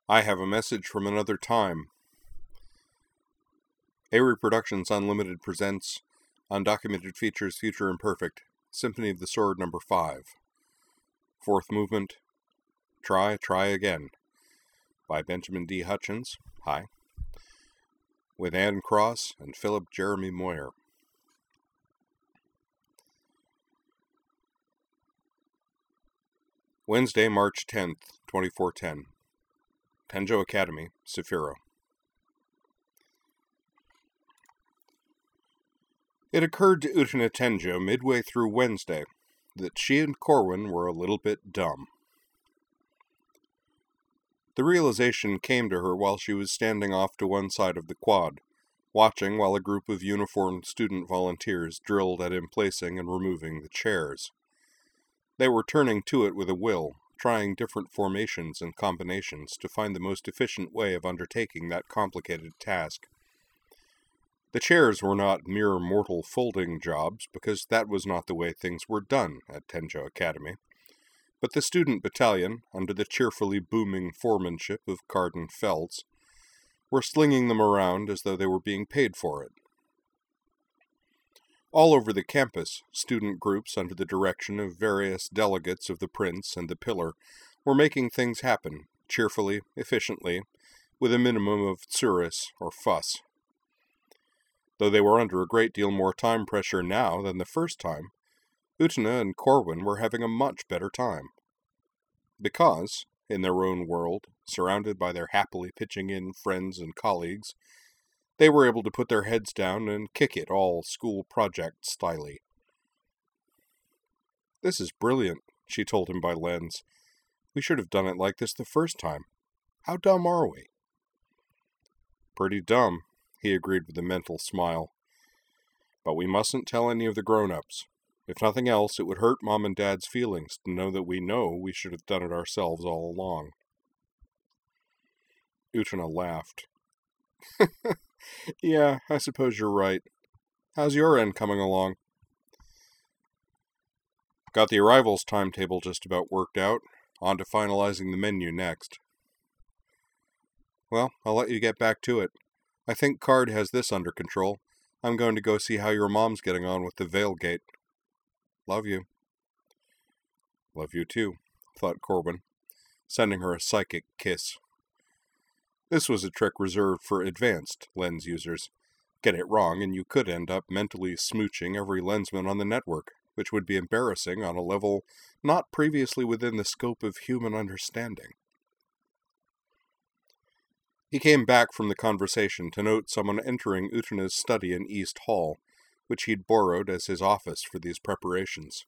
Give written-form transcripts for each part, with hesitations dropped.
I have a message from another time. Avery Productions Unlimited presents Undocumented Features Future Imperfect, Symphony of the Sword No. 5. Fourth movement, Try Again, by Benjamin D. Hutchins, hi, with Ann Cross and Philip Jeremy Moyer. Wednesday, March 10th, 2410. Tenjo Academy, Sapphiru. It occurred to Utena Tenjo midway through Wednesday that she and Corwin were a little bit dumb. The realization came to her while she was standing off to one side of the quad, watching while a group of uniformed student volunteers drilled at emplacing and removing the chairs. They were turning to it with a will, trying different formations and combinations to find the most efficient way of undertaking that complicated task. The chairs were not mere mortal folding jobs, because that was not the way things were done at Tenjo Academy. But the student battalion, under the cheerfully booming foremanship of Carden Feltz, were slinging them around as though they were being paid for it. All over the campus, student groups under the direction of various delegates of the Prince and the Pillar were making things happen, cheerfully, efficiently, with a minimum of tsuris or fuss. Though they were under a great deal more time pressure now than the first time, Utena and Corwin were having a much better time. Because, in their own world, surrounded by their happily pitching in friends and colleagues, they were able to put their heads down and kick it all school project styly. "This is brilliant," she told him by lens. "We should have done it like this the first time. How dumb are we?" "Pretty dumb," he agreed with a mental smile. "But we mustn't tell any of the grown-ups. If nothing else, it would hurt Mom and Dad's feelings to know we should have done it ourselves all along." Utena laughed. "Yeah, I suppose you're right. How's your end coming along?" "Got the arrivals timetable just about worked out. On to finalizing the menu next." "Well, I'll let you get back to it. I think Card has this under control. I'm going to go see how your mom's getting on with the Veil Gate. Love you." "Love you too," thought Corwin, sending her a psychic kiss. This was a trick reserved for advanced lens users. Get it wrong and you could end up mentally smooching every lensman on the network, which would be embarrassing on a level not previously within the scope of human understanding. He came back from the conversation to note someone entering Utena's study in East Hall, which he'd borrowed as his office for these preparations.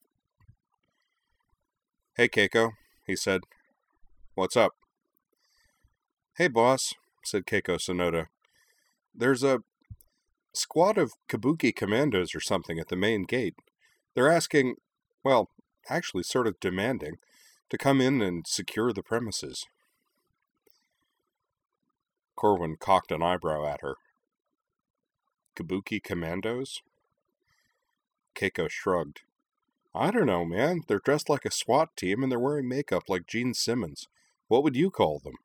"Hey, Keiko," he said. "What's up?" "Hey, boss," said Keiko Sonoda. "There's a squad of Kabuki commandos or something at the main gate. They're asking, well, actually sort of demanding, to come in and secure the premises." Corwin cocked an eyebrow at her. "Kabuki commandos?" Keiko shrugged. "I don't know, man. They're dressed like a SWAT team and they're wearing makeup like Gene Simmons. What would you call them?"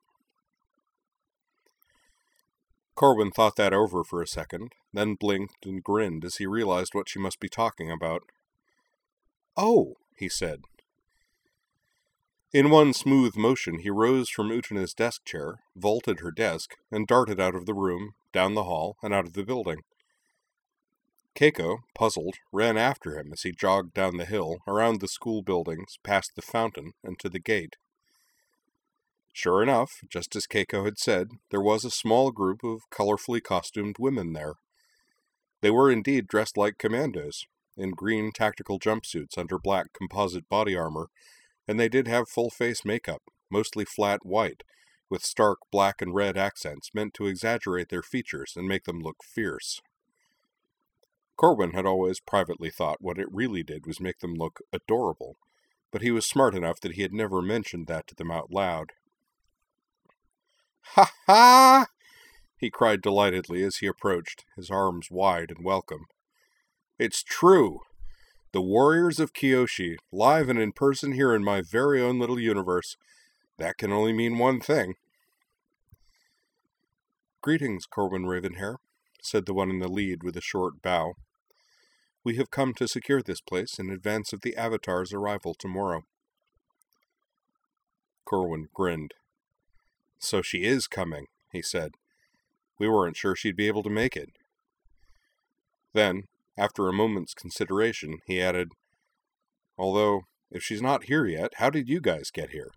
Corwin thought that over for a second, then blinked and grinned as he realized what she must be talking about. "Oh," he said. In one smooth motion he rose from Utena's desk chair, vaulted her desk, and darted out of the room, down the hall, and out of the building. Keiko, puzzled, ran after him as he jogged down the hill, around the school buildings, past the fountain, and to the gate. Sure enough, just as Keiko had said, there was a small group of colorfully costumed women there. They were indeed dressed like commandos, in green tactical jumpsuits under black composite body armor, and they did have full-face makeup, mostly flat white, with stark black and red accents meant to exaggerate their features and make them look fierce. Corwin had always privately thought what it really did was make them look adorable, but he was smart enough that he had never mentioned that to them out loud. "Ha ha!" he cried delightedly as he approached, his arms wide and welcome. "It's true! The Warriors of Kyoshi, live and in person here in my very own little universe. That can only mean one thing." "Greetings, Corwin Ravenhair," said the one in the lead with a short bow. "We have come to secure this place in advance of the Avatar's arrival tomorrow." Corwin grinned. "So she is coming," he said. "We weren't sure she'd be able to make it." Then, after a moment's consideration, he added, "Although, if she's not here yet, how did you guys get here?"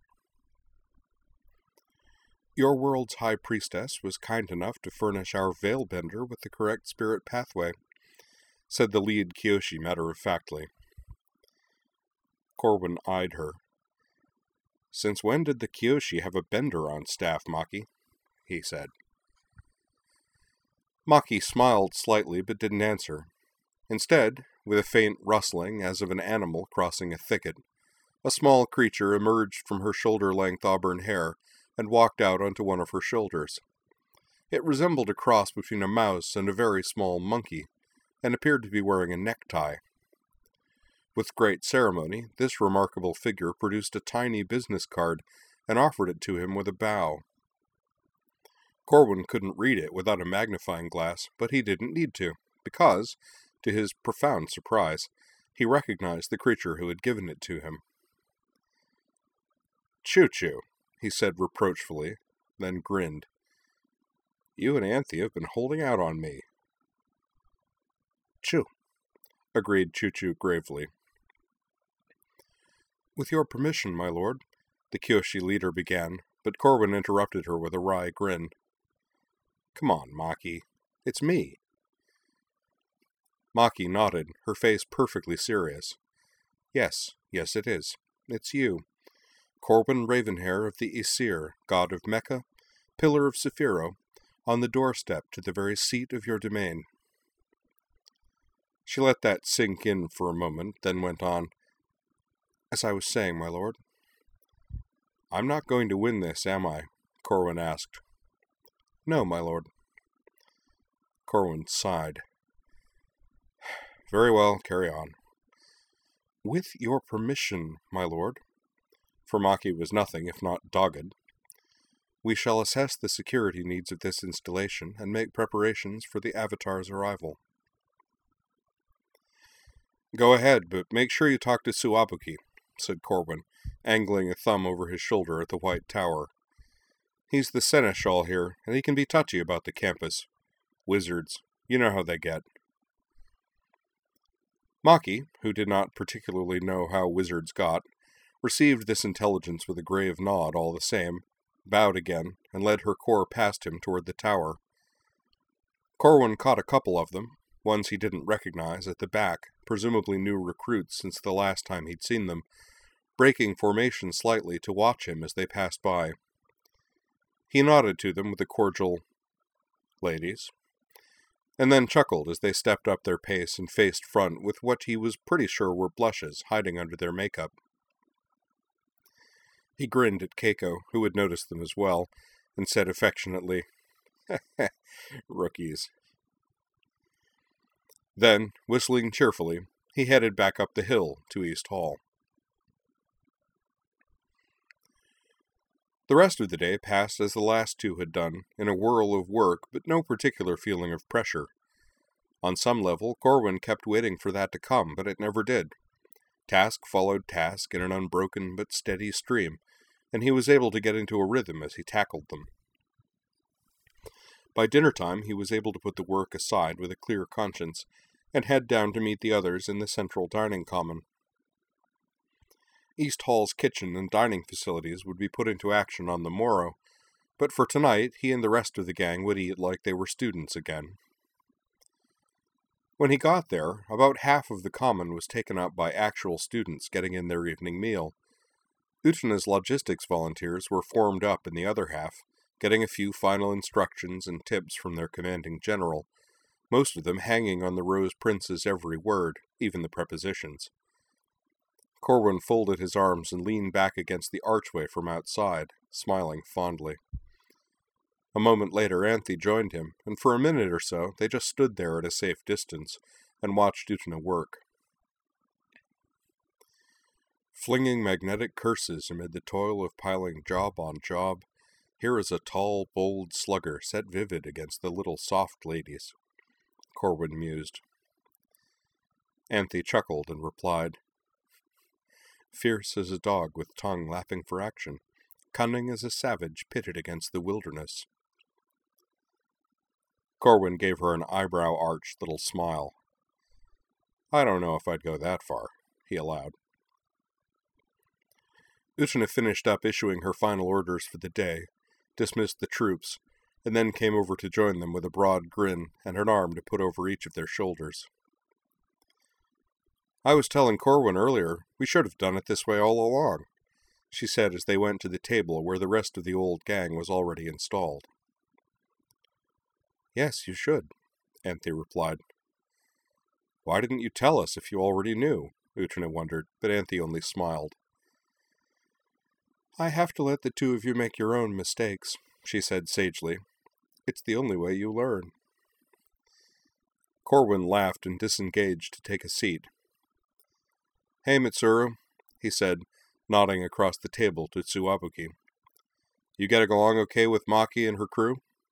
"Your world's high priestess was kind enough to furnish our Veilbender with the correct spirit pathway," said the lead Kyoshi matter-of-factly. Corwin eyed her. "Since when did the Kyoshi have a bender on staff, Maki?" he said. Maki smiled slightly but didn't answer. Instead, with a faint rustling as of an animal crossing a thicket, a small creature emerged from her shoulder-length auburn hair and walked out onto one of her shoulders. It resembled a cross between a mouse and a very small monkey, and appeared to be wearing a necktie. With great ceremony, this remarkable figure produced a tiny business card and offered it to him with a bow. Corwin couldn't read it without a magnifying glass, but he didn't need to, because, to his profound surprise, he recognized the creature who had given it to him. "Choo-choo," he said reproachfully, then grinned. "You and Anthe have been holding out on me." "Choo," agreed Choo-choo gravely. "With your permission, my lord," the Kyoshi leader began, but Corwin interrupted her with a wry grin. "Come on, Maki. It's me." Maki nodded, her face perfectly serious. Yes, it is. It's you. Corwin Ravenhair of the Aesir, god of Mecca, pillar of Saphiro, on the doorstep to the very seat of your domain." She let that sink in for a moment, then went on, "As I was saying, my lord." "I'm not going to win this, am I?" Corwin asked. "No, my lord." Corwin sighed. "Very well, carry on." "With your permission, my lord," for Maki was nothing if not dogged, "we shall assess the security needs of this installation and make preparations for the Avatar's arrival." "Go ahead, but make sure you talk to Suwabuki," said Corwin, angling a thumb over his shoulder at the White Tower. "He's the seneschal here, and he can be touchy about the campus. Wizards, you know how they get." Maki, who did not particularly know how wizards got, received this intelligence with a grave nod all the same, bowed again, and led her corps past him toward the tower. Corwin caught a couple of them, ones he didn't recognize, at the back, presumably new recruits since the last time he'd seen them, breaking formation slightly to watch him as they passed by. He nodded to them with a cordial, "Ladies," and then chuckled as they stepped up their pace and faced front with what he was pretty sure were blushes hiding under their makeup. He grinned at Keiko, who had noticed them as well, and said affectionately, "Rookies." Then, whistling cheerfully, he headed back up the hill to East Hall. The rest of the day passed as the last two had done, in a whirl of work but no particular feeling of pressure. On some level, Corwin kept waiting for that to come, but it never did. Task followed task in an unbroken but steady stream, and he was able to get into a rhythm as he tackled them. By dinner time, he was able to put the work aside with a clear conscience, and head down to meet the others in the central dining common. East Hall's kitchen and dining facilities would be put into action on the morrow, but for tonight he and the rest of the gang would eat like they were students again. When he got there, about half of the common was taken up by actual students getting in their evening meal. Utena's logistics volunteers were formed up in the other half, getting a few final instructions and tips from their commanding general, most of them hanging on the Rose Prince's every word, even the prepositions. Corwin folded his arms and leaned back against the archway from outside, smiling fondly. A moment later Anthe joined him, and for a minute or so they just stood there at a safe distance and watched Utena work. Flinging magnetic curses amid the toil of piling job on job, Here is a tall, bold slugger set vivid against the little soft ladies, Corwin mused. Anthe chuckled and replied, fierce as a dog with tongue lapping for action, cunning as a savage pitted against the wilderness. Corwin gave her an eyebrow-arched little smile. I don't know if I'd go that far, he allowed. Utena finished up issuing her final orders for the day, dismissed the troops, and then came over to join them with a broad grin and an arm to put over each of their shoulders. I was telling Corwin earlier, we should have done it this way all along, she said as they went to the table where the rest of the old gang was already installed. Yes, you should, Anthe replied. Why didn't you tell us if you already knew? Utena wondered, but Anthe only smiled. I have to let the two of you make your own mistakes, she said sagely. It's the only way you learn. Corwin laughed and disengaged to take a seat. Hey, Mitsuru, he said, nodding across the table to Tsuwabuki. You getting along okay with Maki and her crew?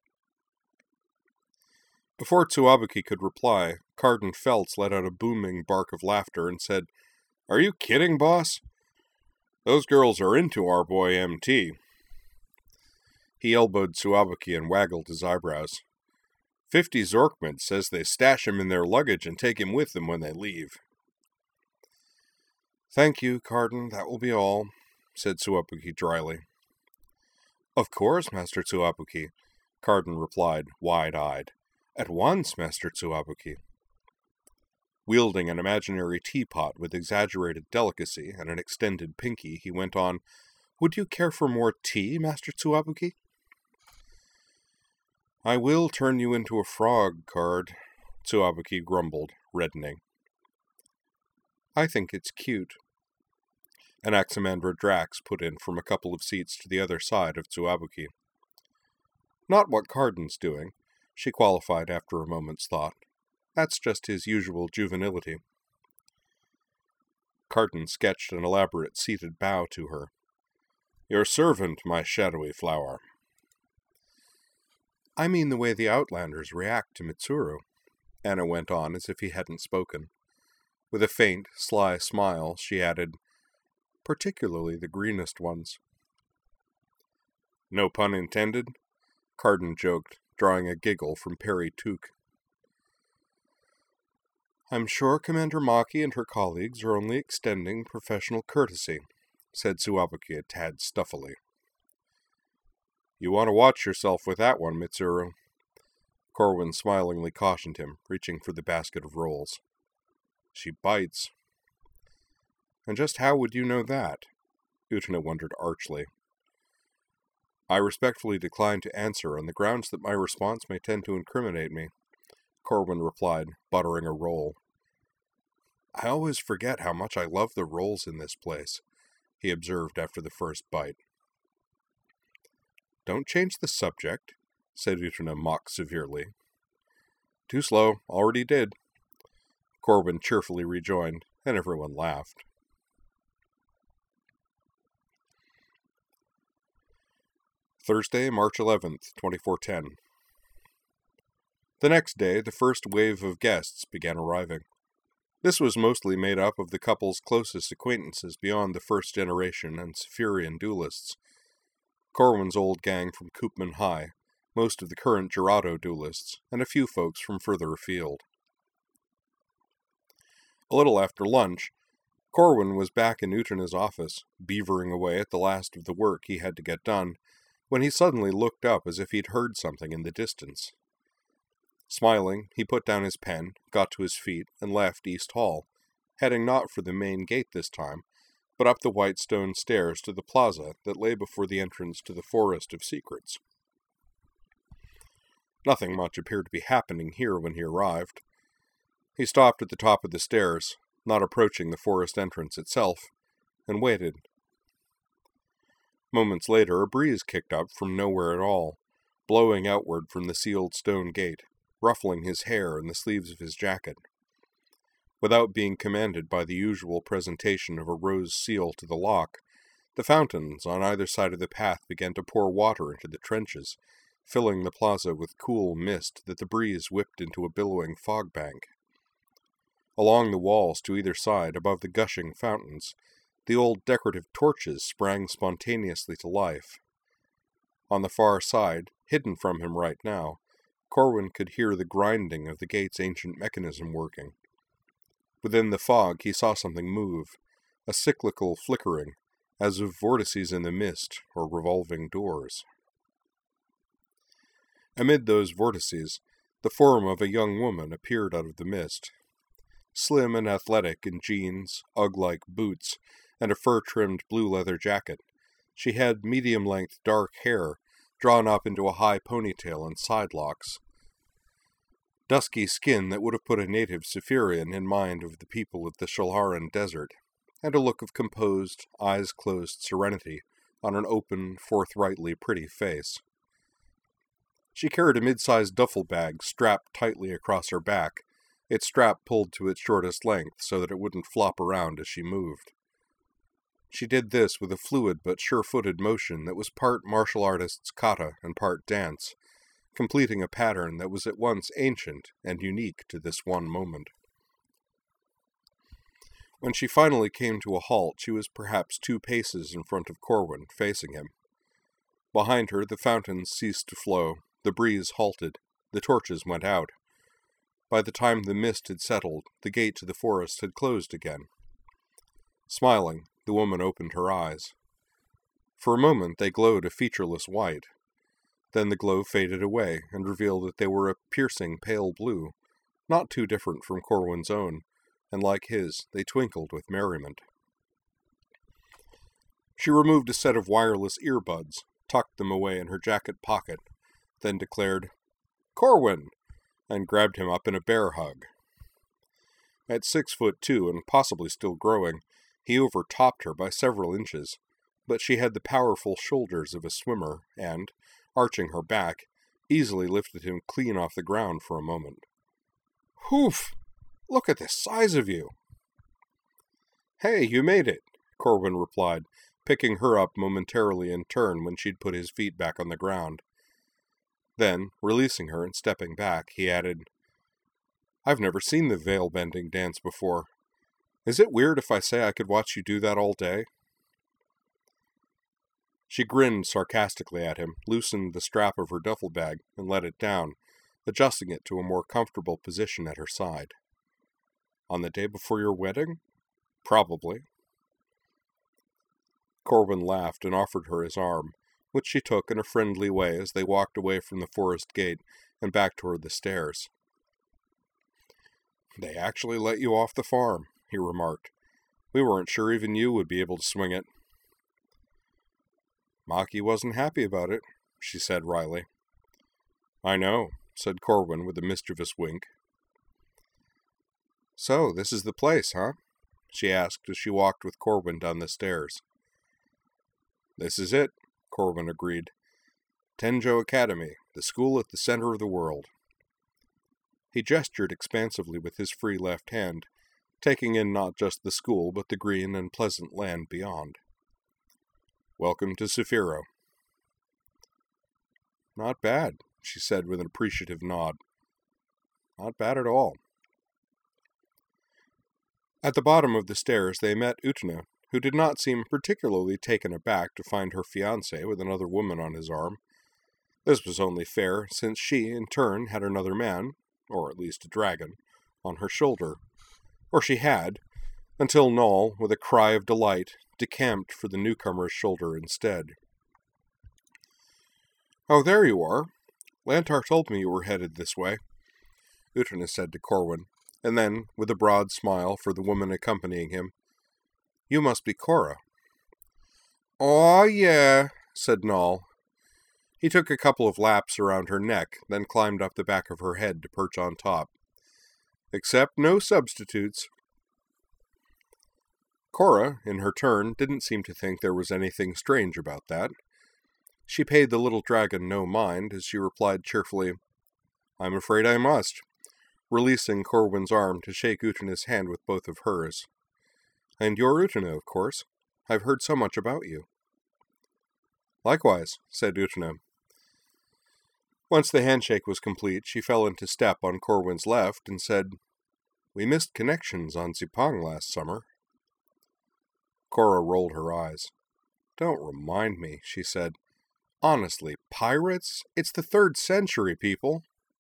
Before Tsuwabuki could reply, Carden Feltz let out a booming bark of laughter and said, Are you kidding, boss? Those girls are into our boy MT. He elbowed Tsuwabuki and waggled his eyebrows. 50 Zorkmen says they stash him in their luggage and take him with them when they leave. Thank you, Carden, that will be all, said Tsuwabuki dryly. Of course, Master Tsuwabuki, Carden replied, wide-eyed. At once, Master Tsuwabuki. Wielding an imaginary teapot with exaggerated delicacy and an extended pinky, he went on, Would you care for more tea, Master Tsuwabuki? I will turn you into a frog, Card, Tsuwabuki grumbled, reddening. I think it's cute. Anaximandra Drax put in from a couple of seats to the other side of Tsuwabuki. Not what Carden's doing, she qualified after a moment's thought. That's just his usual juvenility. Carden sketched an elaborate seated bow to her. Your servant, my shadowy flower. I mean the way the Outlanders react to Mitsuru, Anna went on as if he hadn't spoken. With a faint, sly smile, she added, particularly the greenest ones. No pun intended, Carden joked, drawing a giggle from Perry Took. I'm sure Commander Maki and her colleagues are only extending professional courtesy, said Tsuwabuki a tad stuffily. You want to watch yourself with that one, Mitsuru, Corwin smilingly cautioned him, reaching for the basket of rolls. She bites. And just how would you know that? Utena wondered archly. I respectfully decline to answer on the grounds that my response may tend to incriminate me, Corwin replied, buttering a roll. I always forget how much I love the rolls in this place, he observed after the first bite. Don't change the subject, said Utena mock severely. Too slow, already did, Corwin cheerfully rejoined, and everyone laughed. Thursday, March 11th, 2410. The next day, the first wave of guests began arriving. This was mostly made up of the couple's closest acquaintances beyond the first generation and Sephirian duelists. Corwin's old gang from Koopman High, most of the current Gerado duelists, and a few folks from further afield. A little after lunch, Corwin was back in Utena's office, beavering away at the last of the work he had to get done, when he suddenly looked up as if he'd heard something in the distance. Smiling, he put down his pen, got to his feet, and left East Hall, heading not for the main gate this time, but up the white stone stairs to the plaza that lay before the entrance to the Forest of Secrets. Nothing much appeared to be happening here when he arrived. He stopped at the top of the stairs, not approaching the forest entrance itself, and waited. Moments later, a breeze kicked up from nowhere at all, blowing outward from the sealed stone gate, ruffling his hair and the sleeves of his jacket. Without being commanded by the usual presentation of a rose seal to the lock, The fountains on either side of the path began to pour water into the trenches, filling the plaza with cool mist that the breeze whipped into a billowing fog bank. Along the walls to either side, above the gushing fountains, the old decorative torches sprang spontaneously to life. On the far side, hidden from him right now, Corwin could hear the grinding of the gate's ancient mechanism working. Within the fog he saw something move, a cyclical flickering, as of vortices in the mist or revolving doors. Amid those vortices, the form of a young woman appeared out of the mist. Slim and athletic in jeans, Ugg-like boots, and a fur-trimmed blue leather jacket, she had medium-length dark hair drawn up into a high ponytail and side locks. Dusky skin that would have put a native Seferian in mind of the people of the Shalharan desert, and a look of composed, eyes-closed serenity on an open, forthrightly pretty face. She carried a mid-sized duffel bag strapped tightly across her back, its strap pulled to its shortest length so that it wouldn't flop around as she moved. She did this with a fluid but sure-footed motion that was part martial artist's kata and part dance, completing a pattern that was at once ancient and unique to this one moment. When she finally came to a halt, she was perhaps 2 paces in front of Corwin, facing him. Behind her, the fountains ceased to flow, the breeze halted, the torches went out. By the time the mist had settled, the gate to the forest had closed again. Smiling, the woman opened her eyes. For a moment they glowed a featureless white. Then the glow faded away and revealed that they were a piercing pale blue, not too different from Corwin's own, and like his, they twinkled with merriment. She removed a set of wireless earbuds, tucked them away in her jacket pocket, then declared, "Corwin!" and grabbed him up in a bear hug. At 6'2" and possibly still growing, he overtopped her by several inches, but she had the powerful shoulders of a swimmer and, arching her back, easily lifted him clean off the ground for a moment. "Whoof! Look at the size of you!" "Hey, you made it," Corwin replied, picking her up momentarily in turn when she'd put his feet back on the ground. Then, releasing her and stepping back, he added, "I've never seen the veil-bending dance before. Is it weird if I say I could watch you do that all day?" She grinned sarcastically at him, loosened the strap of her duffel bag, and let it down, adjusting it to a more comfortable position at her side. "On the day before your wedding? Probably." Corwin laughed and offered her his arm, which she took in a friendly way as they walked away from the forest gate and back toward the stairs. "They actually let you off the farm," he remarked. "We weren't sure even you would be able to swing it." "Maki wasn't happy about it," she said wryly. "I know," said Corwin with a mischievous wink. "So, this is the place, huh?" she asked as she walked with Corwin down the stairs. "This is it," Corwin agreed. "Tenjo Academy, the school at the center of the world." He gestured expansively with his free left hand, taking in not just the school but the green and pleasant land beyond. "Welcome to Sephiro." "Not bad," she said with an appreciative nod. "Not bad at all." At the bottom of the stairs they met Utena, who did not seem particularly taken aback to find her fiancé with another woman on his arm. This was only fair, since she, in turn, had another man, or at least a dragon, on her shoulder. Or she had, until Noll, with a cry of delight, decamped for the newcomer's shoulder instead. "Oh, there you are. Lantar told me you were headed this way," Utena said to Corwin, and then, with a broad smile for the woman accompanying him, "You must be Cora." "Aw, yeah," said Noll. He took a couple of laps around her neck, then climbed up the back of her head to perch on top. "Except no substitutes." Cora, in her turn, didn't seem to think there was anything strange about that. She paid the little dragon no mind as she replied cheerfully, "I'm afraid I must," releasing Corwin's arm to shake Utena's hand with both of hers. "And you're Utena, of course." I've heard so much about you." "Likewise," said Utna. Once the handshake was complete, she fell into step on Corwin's left and said, "We missed connections on Zipang last summer." Cora rolled her eyes. "Don't remind me," she said. "Honestly, pirates? It's the 3rd century, people."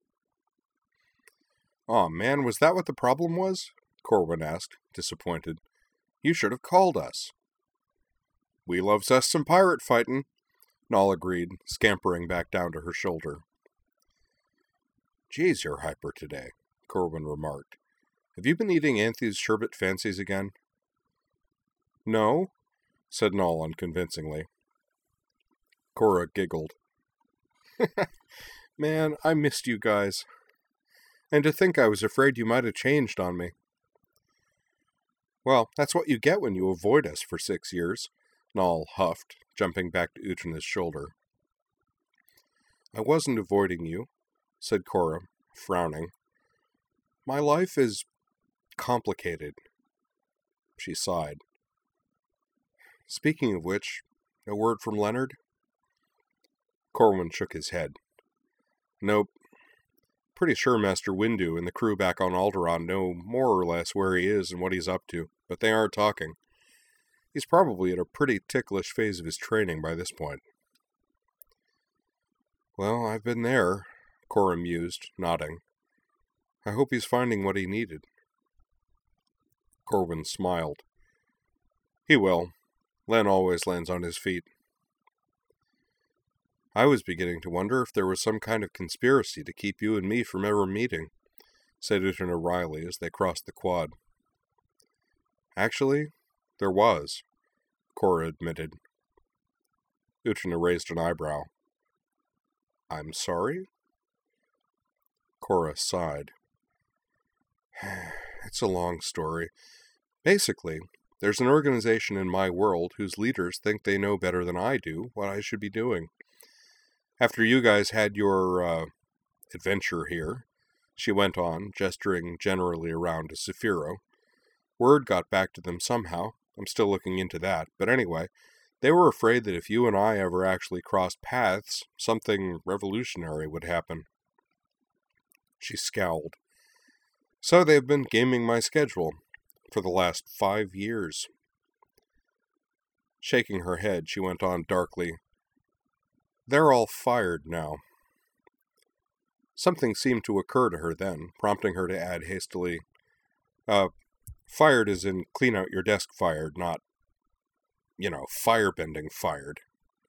"Aw, man, was that what the problem was?" Corwin asked, disappointed. "You should have called us." "We loves us some pirate fightin'," Nall agreed, scampering back down to her shoulder. "Geez, you're hyper today," Corwin remarked. "Have you been eating Anthy's sherbet fancies again?" "No," said Nall unconvincingly. Cora giggled. "Man, I missed you guys. And to think I was afraid you might have changed on me." "Well, that's what you get when you avoid us for 6 years," Nall huffed, jumping back to Utna's shoulder. "I wasn't avoiding you," said Cora, frowning. "My life is complicated." She sighed. "Speaking of which, a word from Leonard?" Corwin shook his head. "Nope. Pretty sure Master Windu and the crew back on Alderaan know more or less where he is and what he's up to, but they aren't talking. He's probably at a pretty ticklish phase of his training by this point." "Well, I've been there," Cora mused, nodding. "I hope he's finding what he needed." Corwin smiled. "He will. Len always lands on his feet." "I was beginning to wonder if there was some kind of conspiracy to keep you and me from ever meeting," said Utna Riley as they crossed the quad. "Actually, there was," Cora admitted. Utna raised an eyebrow. "I'm sorry?" Cora sighed. "It's a long story. Basically, there's an organization in my world whose leaders think they know better than I do what I should be doing. After you guys had your, adventure here," she went on, gesturing generally around to Saphiro, "word got back to them somehow. I'm still looking into that. But anyway, they were afraid that if you and I ever actually crossed paths, something revolutionary would happen." She scowled. "So they've been gaming my schedule for the last 5 years. Shaking her head, she went on darkly, "They're all fired now." Something seemed to occur to her then, prompting her to add hastily, "Fired as in clean out your desk fired, not, firebending fired."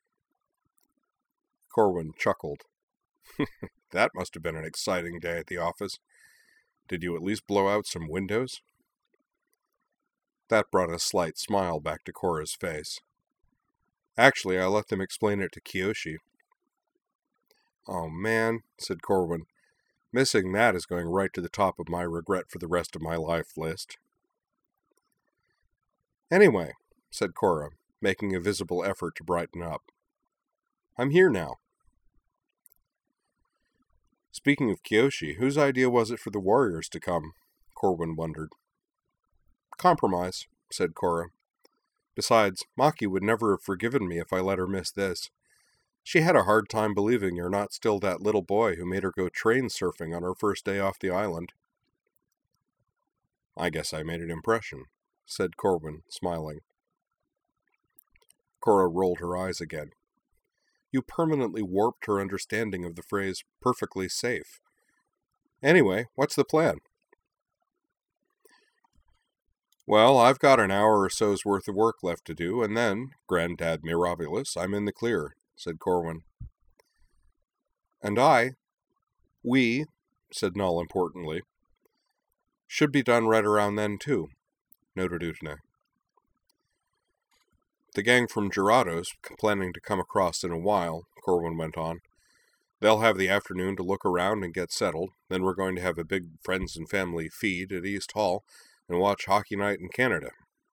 Corwin chuckled. "That must have been an exciting day at the office. Did you at least blow out some windows?" That brought a slight smile back to Cora's face. "Actually, I let them explain it to Kyoshi." "Oh man," said Corwin. "Missing that is going right to the top of my regret for the rest of my life list." "Anyway," said Cora, making a visible effort to brighten up, "I'm here now." "Speaking of Kyoshi, whose idea was it for the warriors to come?" Corwin wondered. "Compromise," said Cora. "Besides, Maki would never have forgiven me if I let her miss this. She had a hard time believing you're not still that little boy who made her go train surfing on her first day off the island." "I guess I made an impression," said Corwin, smiling. Cora rolled her eyes again. "You permanently warped her understanding of the phrase perfectly safe. Anyway, what's the plan?" "Well, I've got an hour or so's worth of work left to do, and then, Granddad Mirabilis, I'm in the clear," said Corwin. "And we," said Null importantly, "should be done right around then, too," noted Utna. "The gang from Gerados planning to come across in a while," Corwin went on. "They'll have the afternoon to look around and get settled. Then we're going to have a big friends and family feed at East Hall and watch Hockey Night in Canada."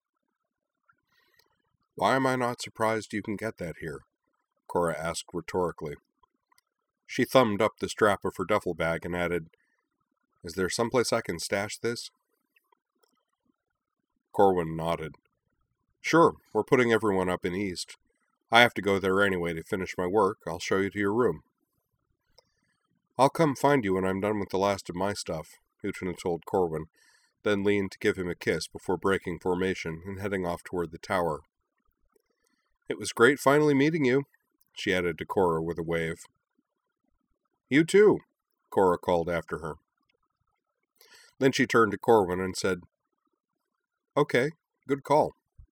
"Why am I not surprised you can get that here?" Cora asked rhetorically. She thumbed up the strap of her duffel bag and added, "Is there someplace I can stash this?" Corwin nodded. Sure, we're putting everyone up in East. I have to go there anyway to finish my work. I'll show you to your room. I'll come find you when I'm done with the last of my stuff, Utena told Corwin, then leaned to give him a kiss before breaking formation and heading off toward the tower. It was great finally meeting you, she added to Cora with a wave. You too, Cora called after her. Then she turned to Corwin and said, Okay, good call.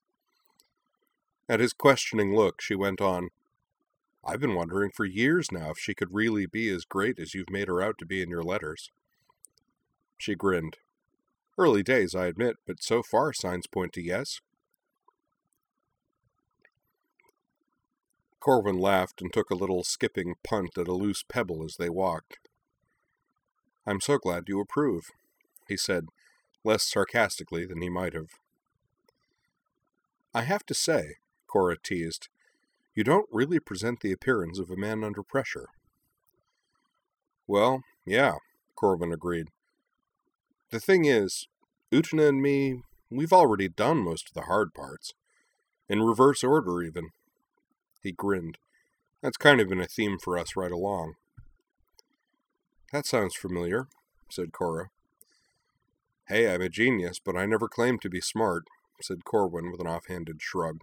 At his questioning look, she went on, I've been wondering for years now if she could really be as great as you've made her out to be in your letters. She grinned. Early days, I admit, but so far signs point to yes. Corwin laughed and took a little skipping punt at a loose pebble as they walked. I'm so glad you approve, he said, less sarcastically than he might have. I have to say, Cora teased, you don't really present the appearance of a man under pressure. Well, yeah, Corwin agreed. The thing is, Utena and me, we've already done most of the hard parts. In reverse order, even. He grinned. That's kind of been a theme for us right along. That sounds familiar, said Cora. Hey, I'm a genius, but I never claimed to be smart, said Corwin with an offhanded shrug.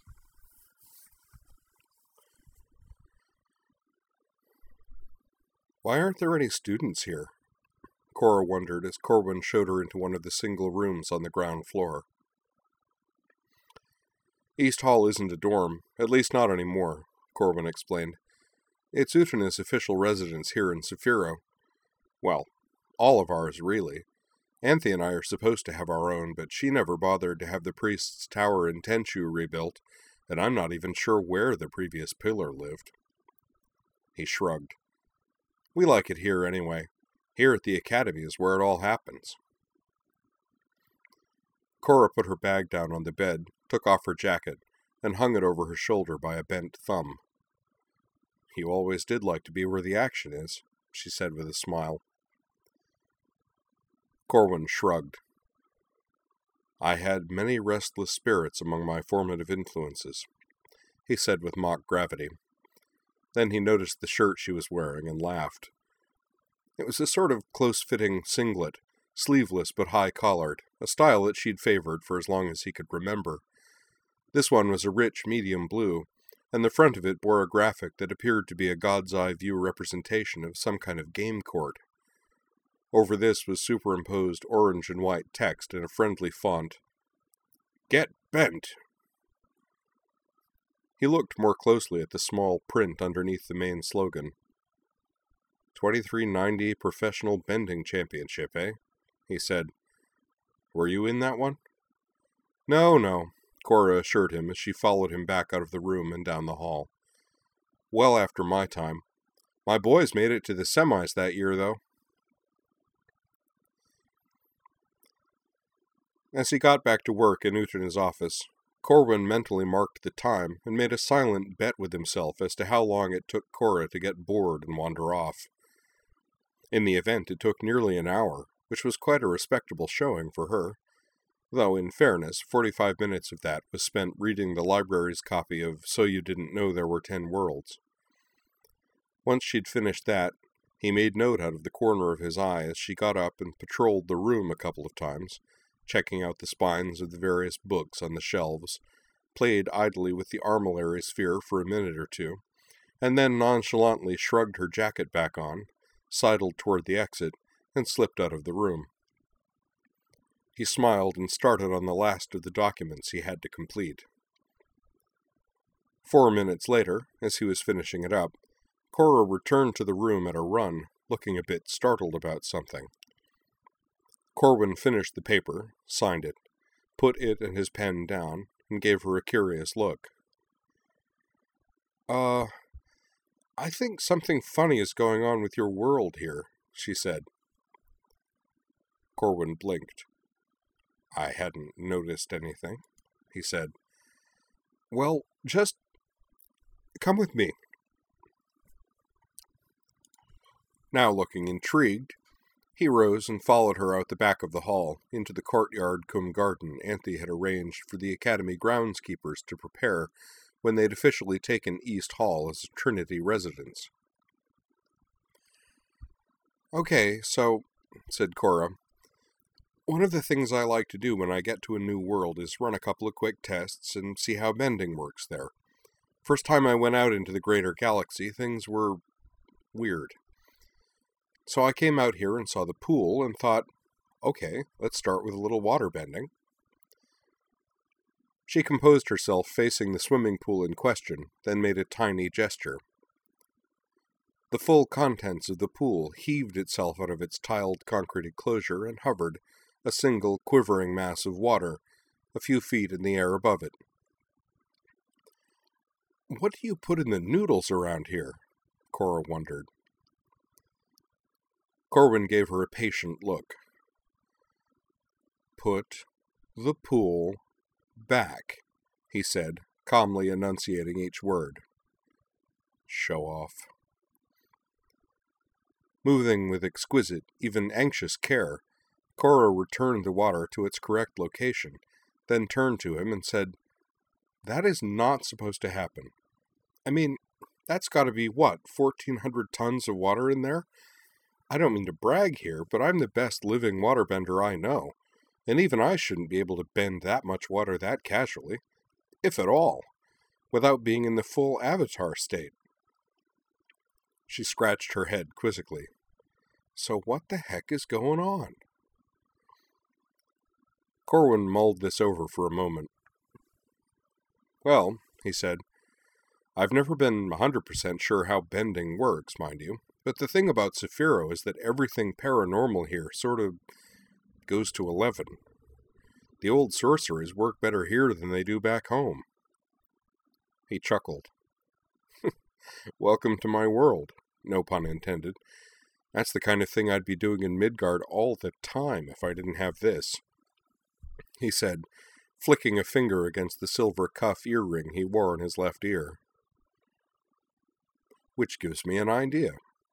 Why aren't there any students here? Cora wondered as Corwin showed her into one of the single rooms on the ground floor. East Hall isn't a dorm, at least not anymore, Corwin explained. It's Utena's official residence here in Saphiro. Well, all of ours, really. Anthe and I are supposed to have our own, but she never bothered to have the priest's tower in Tenchu rebuilt, and I'm not even sure where the previous pillar lived. He shrugged. We like it here anyway. Here at the academy is where it all happens. Cora put her bag down on the bed, took off her jacket, and hung it over her shoulder by a bent thumb. You always did like to be where the action is, she said with a smile. Corwin shrugged. I had many restless spirits among my formative influences, he said with mock gravity. Then he noticed the shirt she was wearing and laughed. It was a sort of close-fitting singlet, sleeveless but high-collared, a style that she'd favored for as long as he could remember. This one was a rich medium blue, and the front of it bore a graphic that appeared to be a god's-eye view representation of some kind of game court. Over this was superimposed orange and white text in a friendly font. Get bent! He looked more closely at the small print underneath the main slogan. 2390 Professional Bending Championship, eh? He said. Were you in that one? No, Cora assured him as she followed him back out of the room and down the hall. Well after my time. My boys made it to the semis that year, though. As he got back to work in Utena's office, Corwin mentally marked the time and made a silent bet with himself as to how long it took Cora to get bored and wander off. In the event, it took nearly an hour, which was quite a respectable showing for her, though, in fairness, 45 minutes of that was spent reading the library's copy of So You Didn't Know There Were 10 Worlds. Once she'd finished that, he made note out of the corner of his eye as she got up and patrolled the room a couple of times, checking out the spines of the various books on the shelves, played idly with the armillary sphere for a minute or two, and then nonchalantly shrugged her jacket back on, sidled toward the exit, and slipped out of the room. He smiled and started on the last of the documents he had to complete. 4 minutes later, as he was finishing it up, Cora returned to the room at a run, looking a bit startled about something. Corwin finished the paper, signed it, put it and his pen down, and gave her a curious look. I think something funny is going on with your world here, she said. Corwin blinked. I hadn't noticed anything, he said. Well, just come with me. Now looking intrigued, He rose and followed her out the back of the hall, into the courtyard cum garden Anthe had arranged for the Academy groundskeepers to prepare when they'd officially taken East Hall as a Trinity residence. "Okay, so," said Cora, "one of the things I like to do when I get to a new world is run a couple of quick tests and see how bending works there. First time I went out into the greater galaxy, things were weird. So I came out here and saw the pool and thought, okay, let's start with a little water bending." She composed herself facing the swimming pool in question, then made a tiny gesture. The full contents of the pool heaved itself out of its tiled concrete enclosure and hovered, a single quivering mass of water, a few feet in the air above it. "What do you put in the noodles around here?" Cora wondered. Corwin gave her a patient look. "Put the pool back," he said, calmly enunciating each word. "Show off." Moving with exquisite, even anxious care, Cora returned the water to its correct location, then turned to him and said, "That is not supposed to happen. I mean, that's got to be, 1,400 tons of water in there? I don't mean to brag here, but I'm the best living waterbender I know, and even I shouldn't be able to bend that much water that casually, if at all, without being in the full avatar state." She scratched her head quizzically. "So what the heck is going on?" Corwin mulled this over for a moment. "Well," he said, "I've never been 100% sure how bending works, mind you. But the thing about Saphiro is that everything paranormal here sort of goes to 11. The old sorcerers work better here than they do back home." He chuckled. "Welcome to my world, no pun intended. That's the kind of thing I'd be doing in Midgard all the time if I didn't have this," he said, flicking a finger against the silver cuff earring he wore in his left ear. "Which gives me an idea."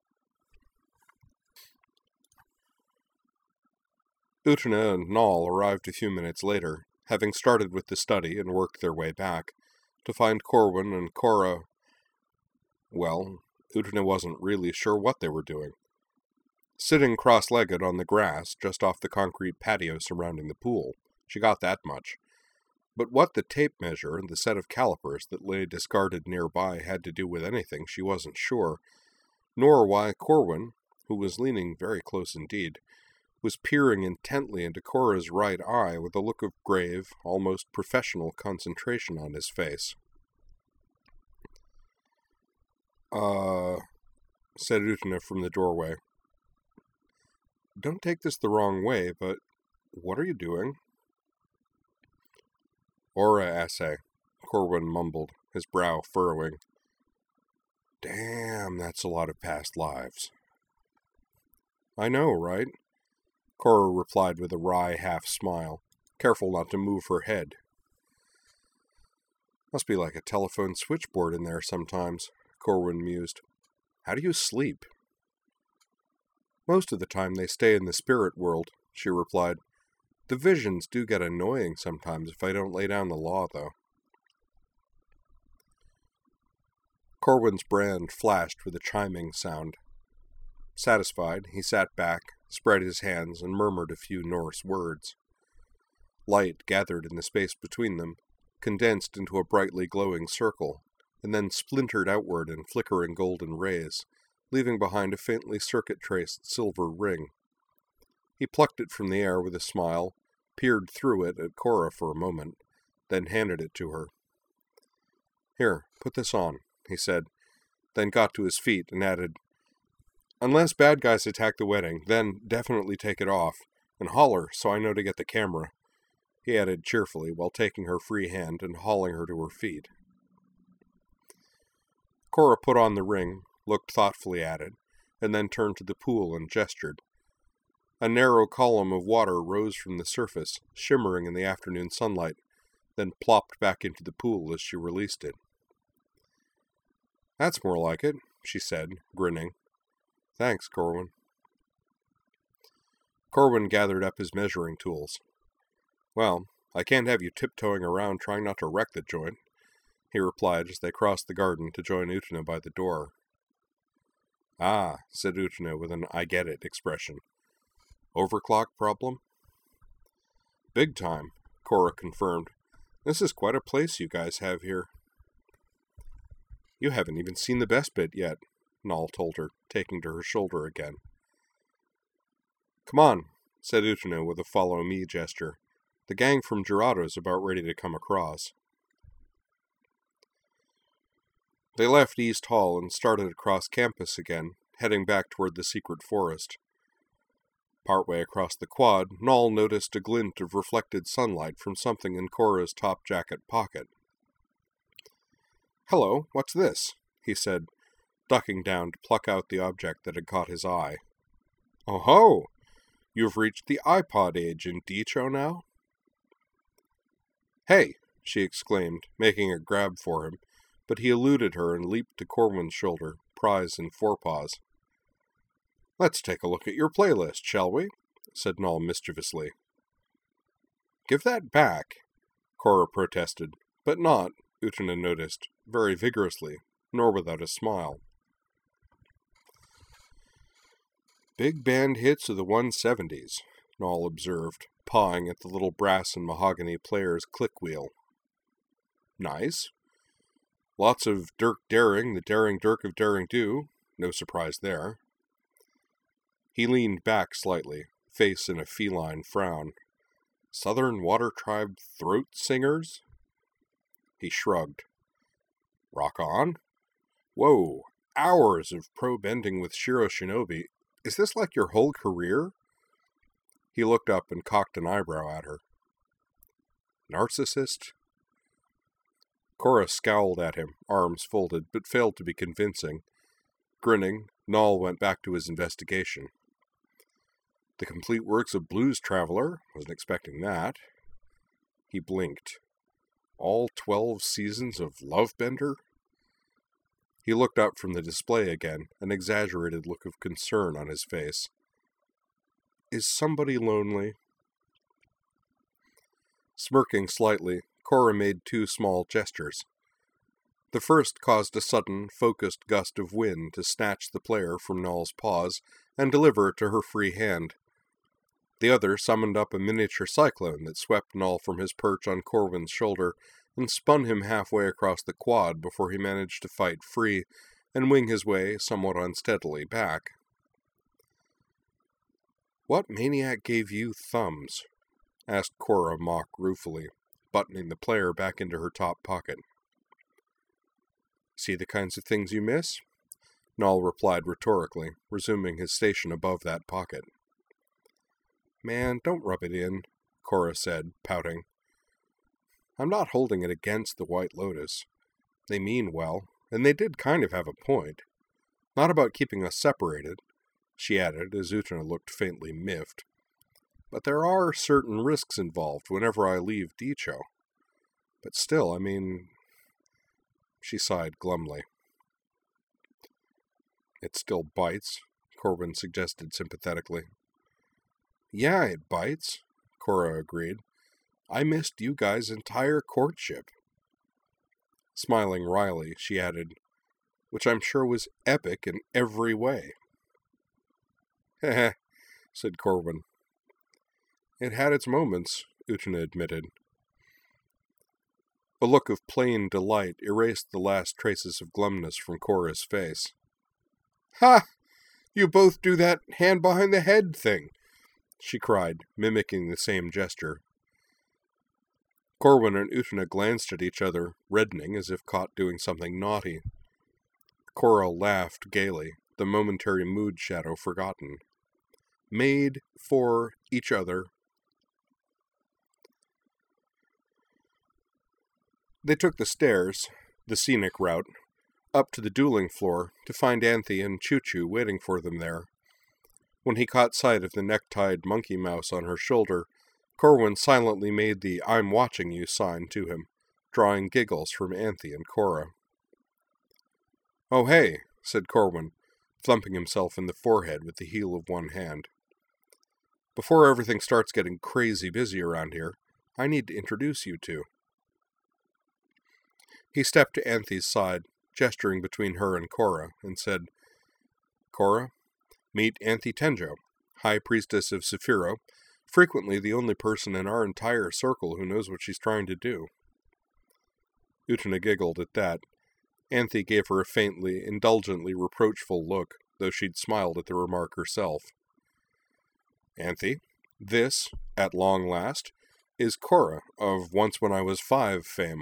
Utena and Nall arrived a few minutes later, having started with the study and worked their way back, to find Corwin and Cora. Well, Utena wasn't really sure what they were doing. Sitting cross-legged on the grass just off the concrete patio surrounding the pool, she got that much. But what the tape measure and the set of calipers that lay discarded nearby had to do with anything she wasn't sure, nor why Corwin, who was leaning very close indeed, was peering intently into Cora's right eye with a look of grave, almost professional concentration on his face. Said Utena from the doorway. "Don't take this the wrong way, but what are you doing?" "Aura assay," Corwin mumbled, his brow furrowing. "Damn, that's a lot of past lives." "I know, right?" Cora replied with a wry half-smile, careful not to move her head. "Must be like a telephone switchboard in there sometimes," Corwin mused. "How do you sleep?" "Most of the time they stay in the spirit world," she replied. "The visions do get annoying sometimes if I don't lay down the law, though." Corwin's brand flashed with a chiming sound. Satisfied, he sat back, spread his hands, and murmured a few Norse words. Light gathered in the space between them, condensed into a brightly glowing circle, and then splintered outward in flickering golden rays, leaving behind a faintly circuit-traced silver ring. He plucked it from the air with a smile, peered through it at Cora for a moment, then handed it to her. "Here, put this on," he said, then got to his feet and added, "Unless bad guys attack the wedding, then definitely take it off, and holler so I know to get the camera," he added cheerfully while taking her free hand and hauling her to her feet. Cora put on the ring, looked thoughtfully at it, and then turned to the pool and gestured. A narrow column of water rose from the surface, shimmering in the afternoon sunlight, then plopped back into the pool as she released it. "That's more like it," she said, grinning. "Thanks, Corwin." Corwin gathered up his measuring tools. "Well, I can't have you tiptoeing around trying not to wreck the joint," he replied as they crossed the garden to join Utena by the door. "Ah," said Utena with an "I get it" expression. "Overclock problem?" "Big time," Cora confirmed. "This is quite a place you guys have here." "You haven't even seen the best bit yet," Nall told her, taking to her shoulder again. "Come on," said Utena with a follow-me gesture. "The gang from Jurado's about ready to come across." They left East Hall and started across campus again, heading back toward the secret forest. Partway across the quad, Nall noticed a glint of reflected sunlight from something in Cora's top jacket pocket. "Hello, what's this?" he said, ducking down to pluck out the object that had caught his eye. "Oh ho! You've reached the iPod age in Deecho now?" "Hey!" she exclaimed, making a grab for him, but he eluded her and leaped to Corwin's shoulder, prize in forepaws. "Let's take a look at your playlist, shall we?" said Nall mischievously. "Give that back," Cora protested, but not, Utena noticed, very vigorously, nor without a smile. "Big band hits of the 170s, Nall observed, pawing at the little brass and mahogany player's click wheel. "Nice. Lots of Dirk Daring, the Daring Dirk of Daring Do, no surprise there." He leaned back slightly, face in a feline frown. "Southern Water Tribe throat singers?" He shrugged. "Rock on. Whoa, hours of pro-bending with Shiro Shinobi. Is this like your whole career?" He looked up and cocked an eyebrow at her. "Narcissist?" Cora scowled at him, arms folded, but failed to be convincing. Grinning, Nall went back to his investigation. "The complete works of Blues Traveler. Wasn't expecting that." He blinked. "All 12 seasons of Lovebender?" He looked up from the display again, an exaggerated look of concern on his face. "Is somebody lonely?" Smirking slightly, Cora made 2 small gestures. The first caused a sudden, focused gust of wind to snatch the player from Nall's paws and deliver it to her free hand. The other summoned up a miniature cyclone that swept Nall from his perch on Corwin's shoulder and spun him halfway across the quad before he managed to fight free and wing his way somewhat unsteadily back. "What maniac gave you thumbs?" asked Cora mock ruefully, buttoning the player back into her top pocket. "See the kinds of things you miss?" Nall replied rhetorically, resuming his station above that pocket. "Man, don't rub it in," Cora said, pouting. "I'm not holding it against the White Lotus. They mean well, and they did kind of have a point. Not about keeping us separated," she added as Utena looked faintly miffed. "But there are certain risks involved whenever I leave Deecho. But still, I mean..." She sighed glumly. "It still bites," Corwin suggested sympathetically. "Yeah, it bites," Cora agreed. "I missed you guys' entire courtship." Smiling wryly, she added, "Which I'm sure was epic in every way." "Heh," said Corwin. "It had its moments," Utena admitted. A look of plain delight erased the last traces of glumness from Cora's face. "Ha! You both do that hand-behind-the-head thing!" she cried, mimicking the same gesture. Corwin and Utena glanced at each other, reddening as if caught doing something naughty. Cora laughed gaily, the momentary mood shadow forgotten. Made for each other. They took the stairs, the scenic route, up to the dueling floor to find Anthe and Choo-Choo waiting for them there. When he caught sight of the necktied monkey mouse on her shoulder, Corwin silently made the "I'm watching you" sign to him, drawing giggles from Anthe and Cora. "Oh hey," said Corwin, thumping himself in the forehead with the heel of one hand. Before everything starts getting crazy busy around here, I need to introduce you two." He stepped to Anthe's side, gesturing between her and Cora, and said, "Cora, meet Anthe Tenjo, High Priestess of Sephiro, frequently the only person in our entire circle who knows what she's trying to do." Utena giggled at that. Anthe gave her a faintly, indulgently reproachful look, though she'd smiled at the remark herself. "Anthe, this, at long last, is Cora of Once When I Was 5 fame."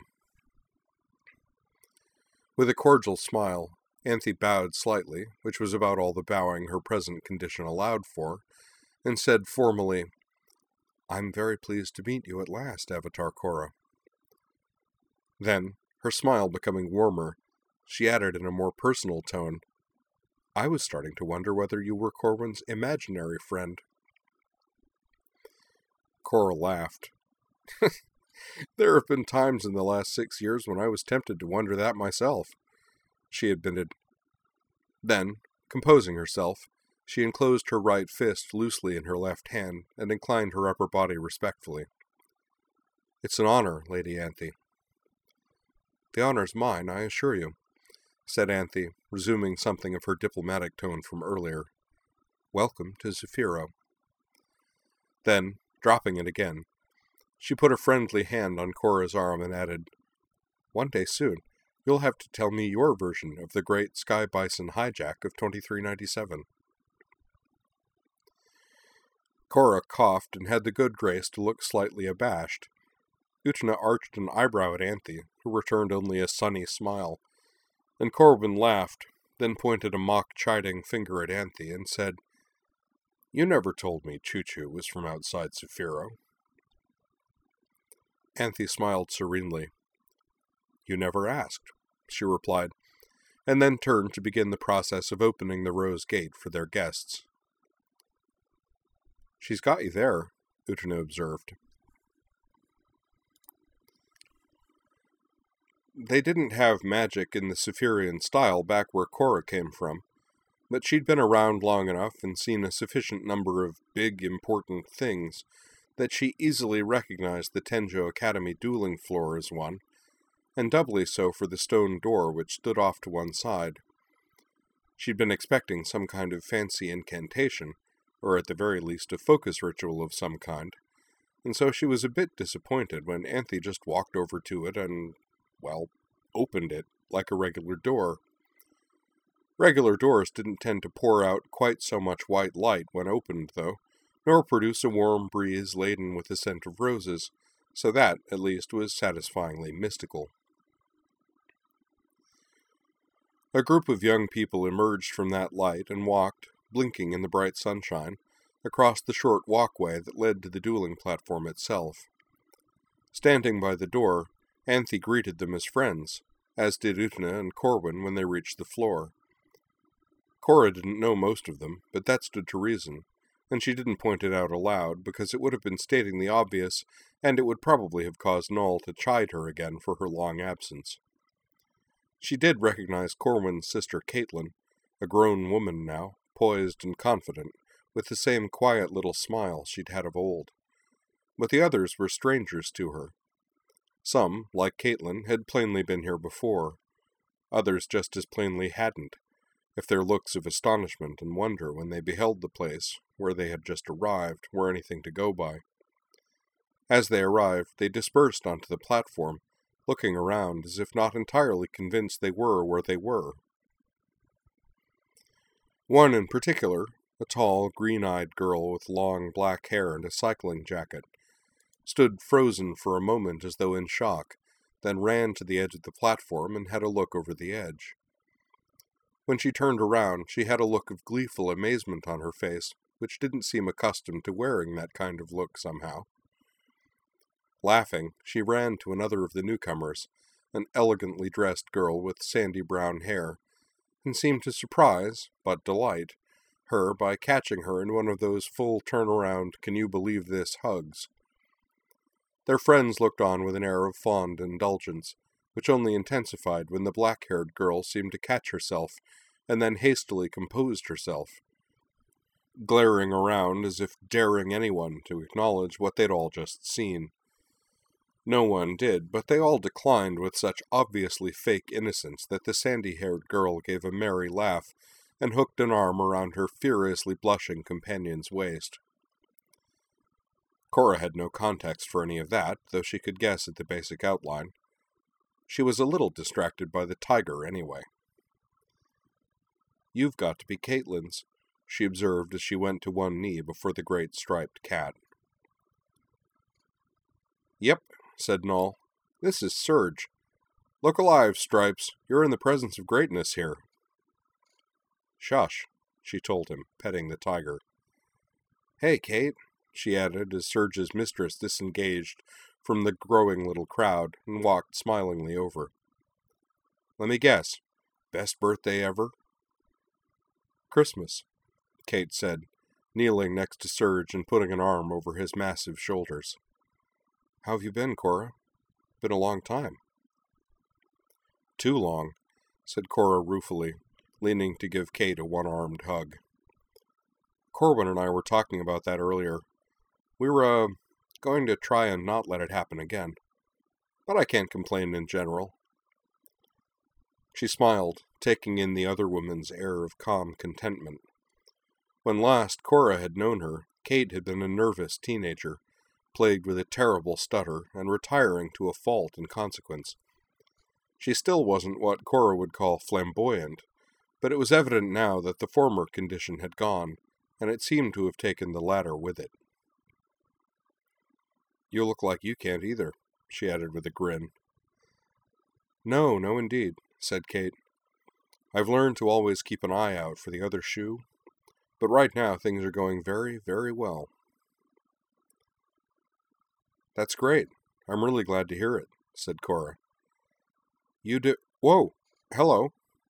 With a cordial smile, Anthe bowed slightly, which was about all the bowing her present condition allowed for, and said formally, "I'm very pleased to meet you at last, Avatar Cora." Then, her smile becoming warmer, she added in a more personal tone, "I was starting to wonder whether you were Corwin's imaginary friend." Cora laughed. "There have been times in the last 6 years when I was tempted to wonder that myself," she admitted. Then, composing herself, she enclosed her right fist loosely in her left hand and inclined her upper body respectfully. "It's an honor, Lady Anthe." "The honor's mine, I assure you," said Anthe, resuming something of her diplomatic tone from earlier. "Welcome to Sephiro." Then, dropping it again, she put a friendly hand on Cora's arm and added, "One day soon, you'll have to tell me your version of the great Sky Bison hijack of 2397. Cora coughed and had the good grace to look slightly abashed. Utena arched an eyebrow at Anthe, who returned only a sunny smile, and Corwin laughed, then pointed a mock-chiding finger at Anthe and said, "You never told me Choo-Choo was from outside Sephiro." Anthe smiled serenely. "You never asked," she replied, and then turned to begin the process of opening the Rose Gate for their guests. "She's got you there," Utena observed. They didn't have magic in the Sephirian style back where Cora came from, but she'd been around long enough and seen a sufficient number of big, important things that she easily recognized the Tenjo Academy dueling floor as one, and doubly so for the stone door which stood off to one side. She'd been expecting some kind of fancy incantation, or at the very least a focus ritual of some kind, and so she was a bit disappointed when Anthe just walked over to it and, well, opened it like a regular door. Regular doors didn't tend to pour out quite so much white light when opened, though, nor produce a warm breeze laden with the scent of roses, so that, at least, was satisfyingly mystical. A group of young people emerged from that light and walked, blinking in the bright sunshine, across the short walkway that led to the dueling platform itself. Standing by the door, Anthe greeted them as friends, as did Utena and Corwin when they reached the floor. Cora didn't know most of them, but that stood to reason, and she didn't point it out aloud because it would have been stating the obvious, and it would probably have caused Null to chide her again for her long absence. She did recognize Corwin's sister Caitlin, a grown woman now, poised and confident, with the same quiet little smile she'd had of old. But the others were strangers to her. Some, like Caitlin, had plainly been here before. Others just as plainly hadn't, if their looks of astonishment and wonder when they beheld the place, where they had just arrived, were anything to go by. As they arrived, they dispersed onto the platform, looking around as if not entirely convinced they were where they were. One in particular, a tall, green-eyed girl with long black hair and a cycling jacket, stood frozen for a moment as though in shock, then ran to the edge of the platform and had a look over the edge. When she turned around, she had a look of gleeful amazement on her face, which didn't seem accustomed to wearing that kind of look somehow. Laughing, she ran to another of the newcomers, an elegantly dressed girl with sandy brown hair, and seemed to surprise, but delight, her by catching her in one of those full turnaround can-you-believe-this hugs. Their friends looked on with an air of fond indulgence, which only intensified when the black-haired girl seemed to catch herself, and then hastily composed herself. glaring around as if daring anyone to acknowledge what they'd all just seen. No one did, but they all declined with such obviously fake innocence that the sandy-haired girl gave a merry laugh and hooked an arm around her furiously blushing companion's waist. Cora had no context for any of that, though she could guess at the basic outline. She was a little distracted by the tiger, anyway. "You've got to be Caitlin's," she observed as she went to one knee before the great striped cat. "Yep," said Noll. "This is Surge. Look alive, Stripes. You're in the presence of greatness here." "Shush," she told him, petting the tiger. "Hey, Kate," she added as Surge's mistress disengaged from the growing little crowd and walked smilingly over. "Let me guess. Best birthday ever?" "Christmas," Kate said, kneeling next to Surge and putting an arm over his massive shoulders. "How have you been, Cora? Been a long time." "Too long," said Cora ruefully, leaning to give Kate a one-armed hug. "Corwin and I were talking about that earlier. We were, going to try and not let it happen again. But I can't complain in general." She smiled, taking in the other woman's air of calm contentment. When last Cora had known her, Kate had been a nervous teenager, plagued with a terrible stutter and retiring to a fault in consequence. She still wasn't what Cora would call flamboyant, but it was evident now that the former condition had gone, and it seemed to have taken the latter with it. "You look like you can't either," she added with a grin. No, indeed," said Kate. "I've learned to always keep an eye out for the other shoe, but right now things are going very, very well." "That's great. I'm really glad to hear it," said Cora. "You do— Whoa! Hello!"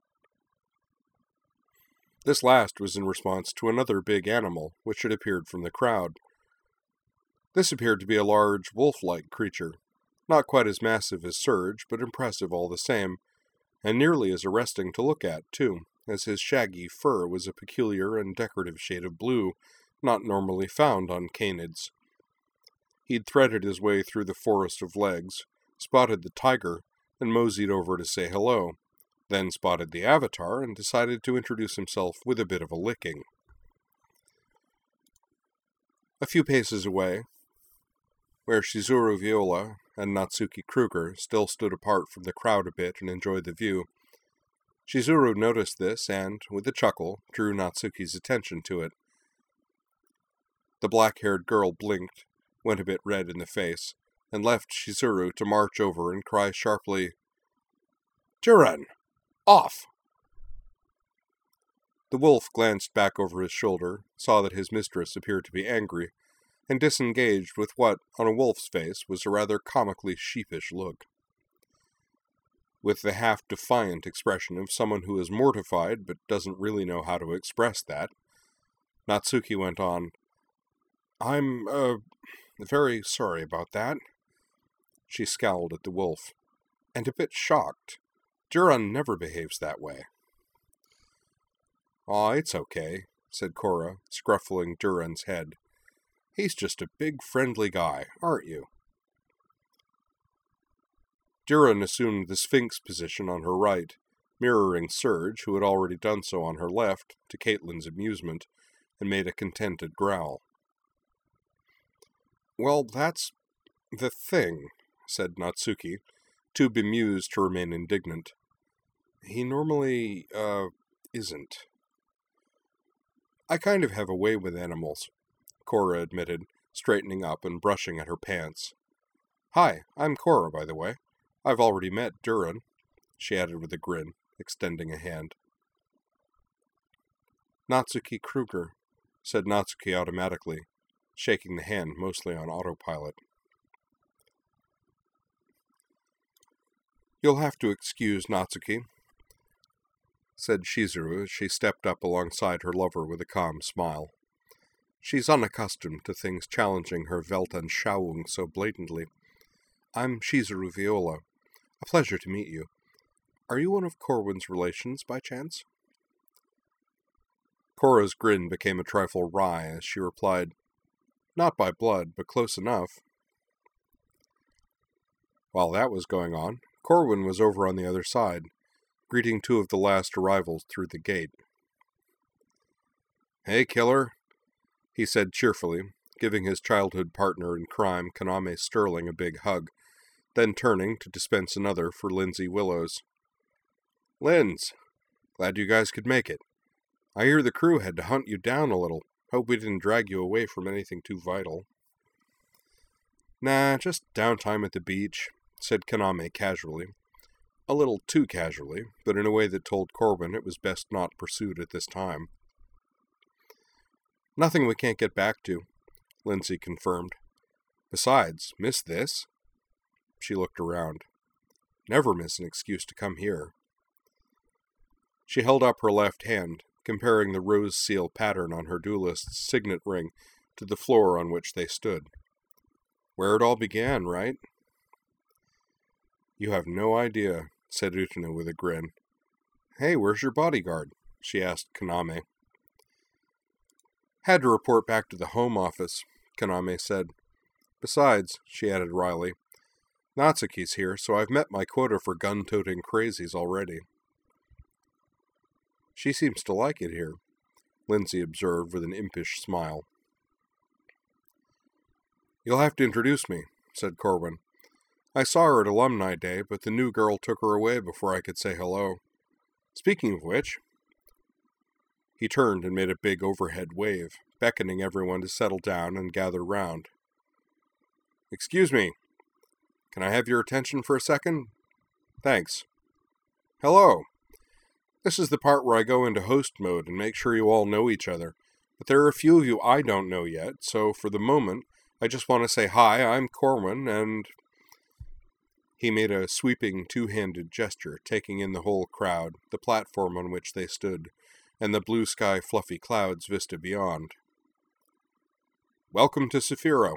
This last was in response to another big animal which had appeared from the crowd. This appeared to be a large, wolf-like creature, not quite as massive as Surge, but impressive all the same, and nearly as arresting to look at, too, as his shaggy fur was a peculiar and decorative shade of blue, not normally found on canids. He'd threaded his way through the forest of legs, spotted the tiger, and moseyed over to say hello, then spotted the Avatar and decided to introduce himself with a bit of a licking. A few paces away, where Chizuru Viola and Natsuki Kruger still stood apart from the crowd a bit and enjoyed the view, Chizuru noticed this and, with a chuckle, drew Natsuki's attention to it. The black-haired girl blinked, went a bit red in the face, and left Chizuru to march over and cry sharply, "Jiren! Off!" The wolf glanced back over his shoulder, saw that his mistress appeared to be angry, and disengaged with what, on a wolf's face, was a rather comically sheepish look. With the half-defiant expression of someone who is mortified but doesn't really know how to express that, Natsuki went on, "I'm, very sorry about that." She scowled at the wolf, and a bit shocked. Jiren never behaves that way. "Aw, it's okay," said Cora, scruffling Jiren's head. "He's just a big, friendly guy, aren't you?" Jiren assumed the Sphinx position on her right, mirroring Surge, who had already done so on her left, to Caitlin's amusement, and made a contented growl. "Well, that's the thing," said Natsuki, too bemused to remain indignant. "He normally, isn't." "I kind of have a way with animals," Cora admitted, straightening up and brushing at her pants. "Hi, I'm Cora, by the way. I've already met Jiren," she added with a grin, extending a hand. "Natsuki Kruger," said Natsuki automatically, shaking the hand mostly on autopilot. "You'll have to excuse Natsuki," said Chizuru as she stepped up alongside her lover with a calm smile. "She's unaccustomed to things challenging her Weltanschauung so blatantly. I'm Chizuru Viola. A pleasure to meet you. Are you one of Corwin's relations, by chance?" Cora's grin became a trifle wry as she replied, "Not by blood, but close enough." While that was going on, Corwin was over on the other side, greeting two of the last arrivals through the gate. "Hey, killer," he said cheerfully, giving his childhood partner in crime, Kaname Sterling, a big hug, then turning to dispense another for Lindsay Willows. "Linz, glad you guys could make it. I hear the crew had to hunt you down a little. Hope we didn't drag you away from anything too vital." "Nah, just downtime at the beach," said Kaname casually. A little too casually, but in a way that told Corwin it was best not pursued at this time. "Nothing we can't get back to," Lindsay confirmed. "Besides, miss this?" She looked around. "Never miss an excuse to come here." She held up her left hand, comparing the rose seal pattern on her duelist's signet ring to the floor on which they stood. "Where it all began, right?" "You have no idea," said Utena with a grin. "Hey, where's your bodyguard?" she asked Kaname. "Had to report back to the Home Office," Kaname said. "Besides," she added wryly, "Natsuki's here, so I've met my quota for gun-toting crazies already." "She seems to like it here," Lindsay observed with an impish smile. "You'll have to introduce me," said Corwin. "I saw her at Alumni Day, but the new girl took her away before I could say hello. Speaking of which..." He turned and made a big overhead wave, beckoning everyone to settle down and gather round. "Excuse me. Can I have your attention for a second? Thanks. Hello. This is the part where I go into host mode and make sure you all know each other, but there are a few of you I don't know yet, so for the moment, I just want to say hi, I'm Corwin, and..." He made a sweeping two-handed gesture, taking in the whole crowd, the platform on which they stood, and the blue sky fluffy clouds vista beyond. "Welcome to Saphiro."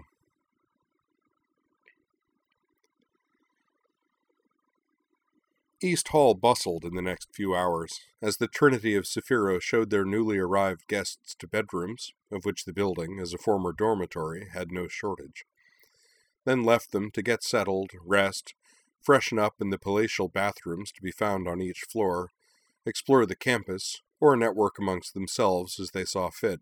East Hall bustled in the next few hours, as the Trinity of Saphiro showed their newly arrived guests to bedrooms, of which the building, as a former dormitory, had no shortage, then left them to get settled, rest, freshen up in the palatial bathrooms to be found on each floor, explore the campus, or network amongst themselves as they saw fit.